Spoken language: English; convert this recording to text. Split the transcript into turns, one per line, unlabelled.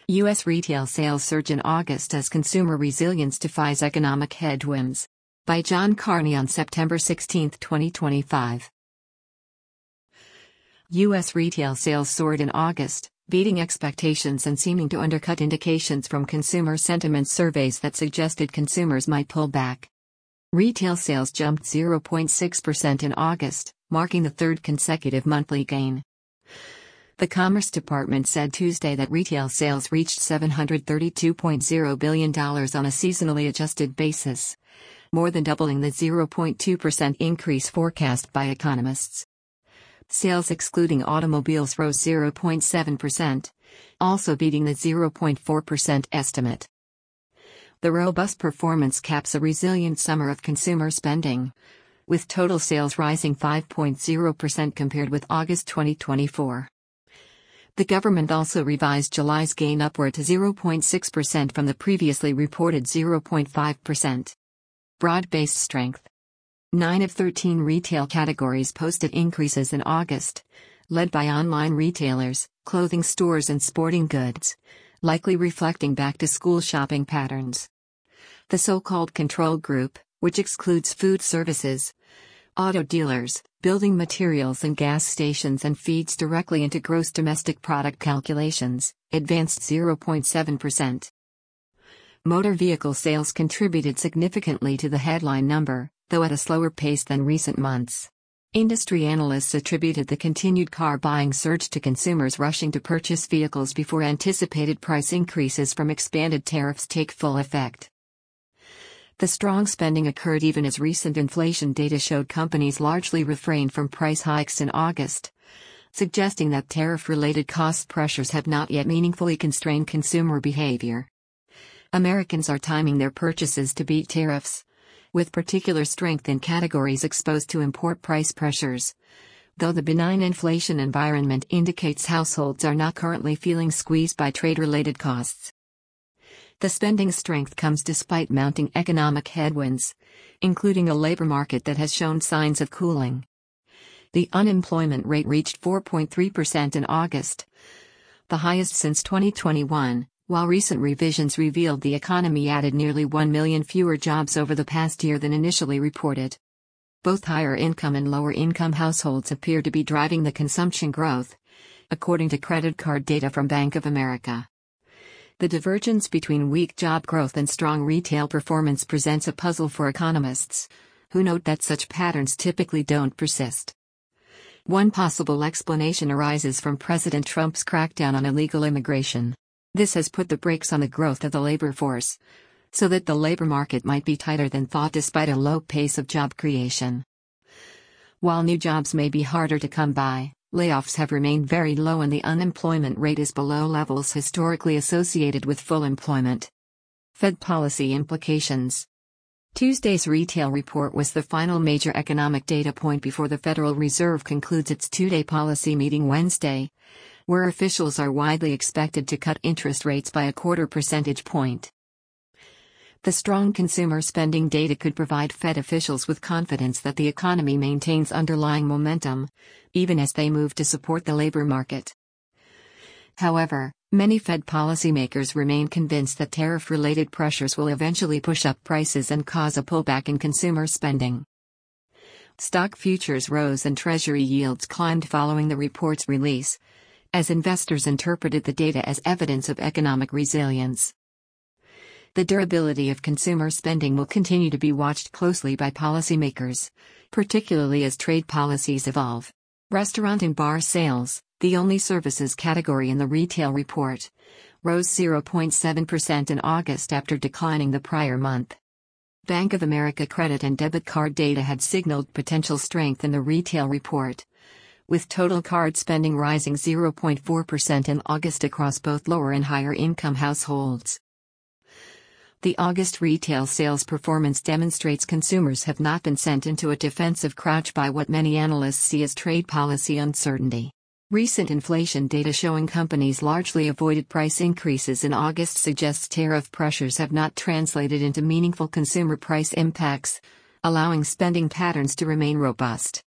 U.S. retail sales surge in August as consumer resilience defies economic headwinds. By John Carney on September 16, 2025. U.S. retail sales soared in August, beating expectations and seeming to undercut indications from consumer sentiment surveys that suggested consumers might pull back. Retail sales jumped 0.6% in August, marking the third consecutive monthly gain. The Commerce Department said Tuesday that retail sales reached $732.0 billion on a seasonally adjusted basis, more than doubling the 0.2% increase forecast by economists. Sales excluding automobiles rose 0.7%, also beating the 0.4% estimate. The robust performance caps a resilient summer of consumer spending, with total sales rising 5.0% compared with August 2024. The government also revised July's gain upward to 0.6% from the previously reported 0.5%. Broad-based strength. 9 of 13 retail categories posted increases in August, led by online retailers, clothing stores and sporting goods, likely reflecting back-to-school shopping patterns. The so-called control group, which excludes food services, auto dealers, building materials and gas stations and feeds directly into gross domestic product calculations, advanced 0.7%. Motor vehicle sales contributed significantly to the headline number, though at a slower pace than recent months. Industry analysts attributed the continued car buying surge to consumers rushing to purchase vehicles before anticipated price increases from expanded tariffs take full effect. The strong spending occurred even as recent inflation data showed companies largely refrained from price hikes in August, suggesting that tariff-related cost pressures have not yet meaningfully constrained consumer behavior. Americans are timing their purchases to beat tariffs, with particular strength in categories exposed to import price pressures, though the benign inflation environment indicates households are not currently feeling squeezed by trade-related costs. The spending strength comes despite mounting economic headwinds, including a labor market that has shown signs of cooling. The unemployment rate reached 4.3% in August, the highest since 2021, while recent revisions revealed the economy added nearly 1 million fewer jobs over the past year than initially reported. Both higher income and lower income households appear to be driving the consumption growth, according to credit card data from Bank of America. The divergence between weak job growth and strong retail performance presents a puzzle for economists, who note that such patterns typically don't persist. One possible explanation arises from President Trump's crackdown on illegal immigration. This has put the brakes on the growth of the labor force, so that the labor market might be tighter than thought despite a low pace of job creation. While new jobs may be harder to come by, layoffs have remained very low and the unemployment rate is below levels historically associated with full employment. Fed policy implications. Tuesday's retail report was the final major economic data point before the Federal Reserve concludes its two-day policy meeting Wednesday, where officials are widely expected to cut interest rates by a 0.25 percentage point. The strong consumer spending data could provide Fed officials with confidence that the economy maintains underlying momentum, even as they move to support the labor market. However, many Fed policymakers remain convinced that tariff-related pressures will eventually push up prices and cause a pullback in consumer spending. Stock futures rose and Treasury yields climbed following the report's release, as investors interpreted the data as evidence of economic resilience. The durability of consumer spending will continue to be watched closely by policymakers, particularly as trade policies evolve. Restaurant and bar sales, the only services category in the retail report, rose 0.7% in August after declining the prior month. Bank of America credit and debit card data had signaled potential strength in the retail report, with total card spending rising 0.4% in August across both lower and higher income households. The August retail sales performance demonstrates consumers have not been sent into a defensive crouch by what many analysts see as trade policy uncertainty. Recent inflation data showing companies largely avoided price increases in August suggests tariff pressures have not translated into meaningful consumer price impacts, allowing spending patterns to remain robust.